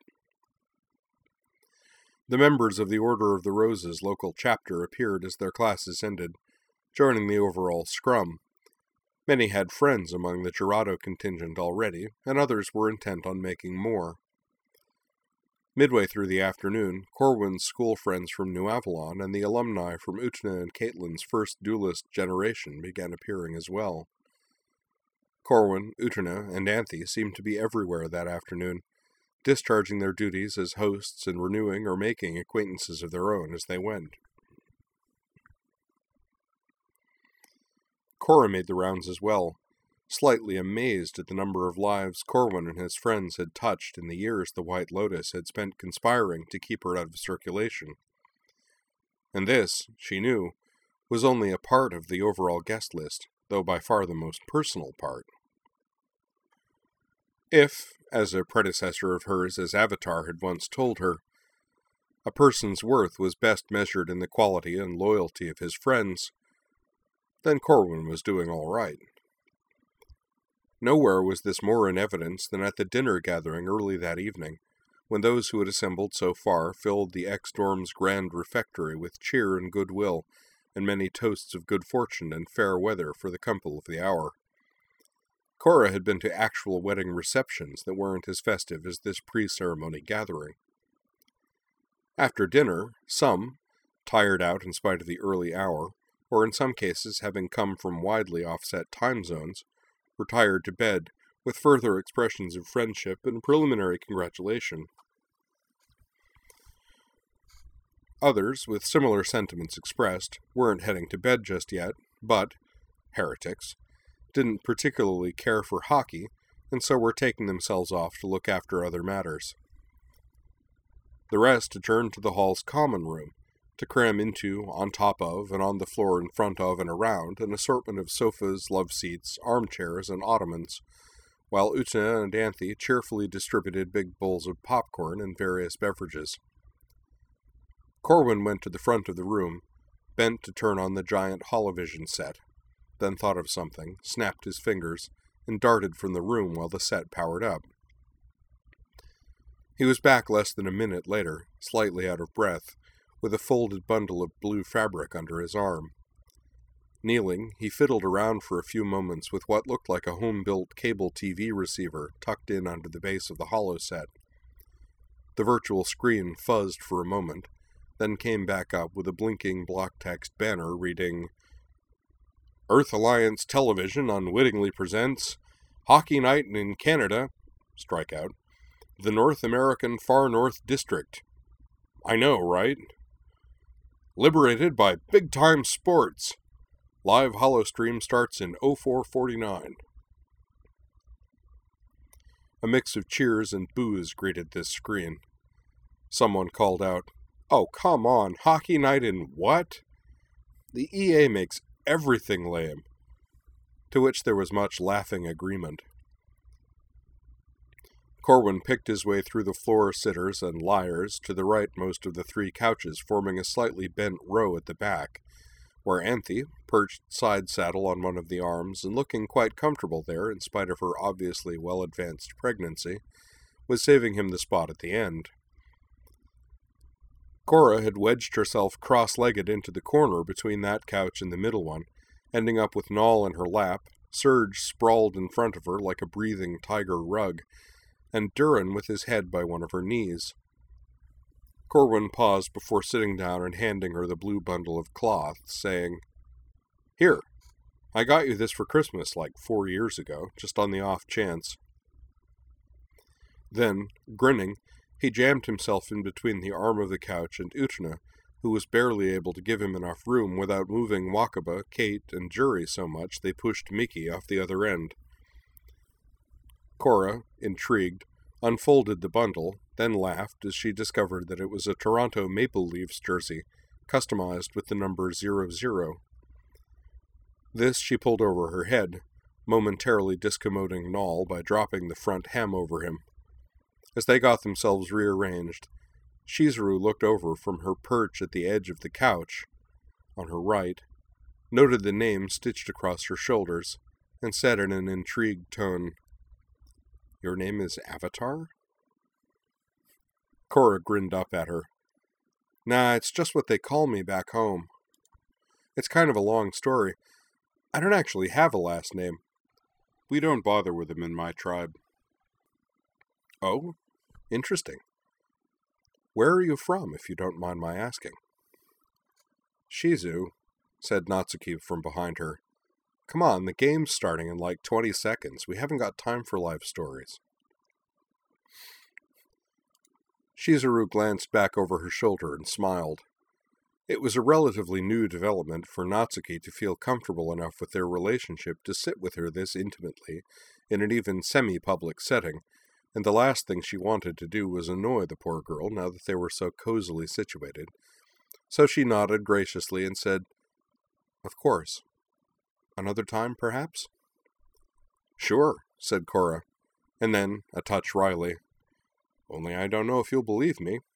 The members of the Order of the Roses local chapter appeared as their classes ended, joining the overall scrum. Many had friends among the Jurado contingent already, and others were intent on making more. Midway through the afternoon, Corwin's school friends from New Avalon and the alumni from Utena and Caitlin's first duelist generation began appearing as well. Corwin, Utena, and Anthe seemed to be everywhere that afternoon, discharging their duties as hosts and renewing or making acquaintances of their own as they went. Cora made the rounds as well, slightly amazed at the number of lives Corwin and his friends had touched in the years the White Lotus had spent conspiring to keep her out of circulation. And this, she knew, was only a part of the overall guest list, though by far the most personal part. If, as a predecessor of hers as Avatar had once told her, a person's worth was best measured in the quality and loyalty of his friends, then Corwin was doing all right. Nowhere was this more in evidence than at the dinner gathering early that evening, when those who had assembled so far filled the ex-dorm's grand refectory with cheer and goodwill, and many toasts of good fortune and fair weather for the couple of the hour. Cora had been to actual wedding receptions that weren't as festive as this pre-ceremony gathering. After dinner, some, tired out in spite of the early hour, or in some cases having come from widely offset time zones, retired to bed with further expressions of friendship and preliminary congratulation. Others, with similar sentiments expressed, weren't heading to bed just yet, but, heretics, didn't particularly care for hockey, and so were taking themselves off to look after other matters. The rest adjourned to the hall's common room, to cram into, on top of, and on the floor in front of and around, an assortment of sofas, love seats, armchairs, and ottomans, while Utna and Anthe cheerfully distributed big bowls of popcorn and various beverages. Corwin went to the front of the room, bent to turn on the giant holovision set, then thought of something, snapped his fingers, and darted from the room while the set powered up. He was back less than a minute later, slightly out of breath, with a folded bundle of blue fabric under his arm. Kneeling, he fiddled around for a few moments with what looked like a home-built cable TV receiver tucked in under the base of the holo set. The virtual screen fuzzed for a moment, then came back up with a blinking block text banner reading, Earth Alliance Television unwittingly presents Hockey Night in Canada, strikeout, the North American Far North District. I know, right? Liberated by Big Time Sports. Live holostream starts in 0449. A mix of cheers and boos greeted this screen. Someone called out, Oh, come on, Hockey Night in what? The EA makes everything lame. To which there was much laughing agreement. Corwin picked his way through the floor sitters and liars to the rightmost of the three couches forming a slightly bent row at the back, where Anthe, perched side saddle on one of the arms and looking quite comfortable there in spite of her obviously well-advanced pregnancy, was saving him the spot at the end. Cora had wedged herself cross-legged into the corner between that couch and the middle one, ending up with Noll in her lap, Serge sprawled in front of her like a breathing tiger rug, and Durin with his head by one of her knees. Corwin paused before sitting down and handing her the blue bundle of cloth, saying, Here, I got you this for Christmas like 4 years ago, just on the off chance. Then, grinning, he jammed himself in between the arm of the couch and Utna, who was barely able to give him enough room without moving Wakaba, Kate, and Jury so much they pushed Miki off the other end. Cora, intrigued, unfolded the bundle, then laughed as she discovered that it was a Toronto Maple Leafs jersey, customized with the number 00. This she pulled over her head, momentarily discommoding Noll by dropping the front hem over him. As they got themselves rearranged, Shizuru looked over from her perch at the edge of the couch, on her right, noted the name stitched across her shoulders, and said in an intrigued tone, Your name is Avatar? Cora grinned up at her. Nah, it's just what they call me back home. It's kind of a long story. I don't actually have a last name. We don't bother with them in my tribe. Oh? Interesting. Where are you from, if you don't mind my asking? Shizu, said Natsuki from behind her. Come on, the game's starting in like 20 seconds. We haven't got time for life stories. Shizuru glanced back over her shoulder and smiled. It was a relatively new development for Natsuki to feel comfortable enough with their relationship to sit with her this intimately in an even semi-public setting, and the last thing she wanted to do was annoy the poor girl now that they were so cozily situated. So she nodded graciously and said, Of course. Another time, perhaps? Sure, said Cora, and then, a touch wryly, Only I don't know if you'll believe me.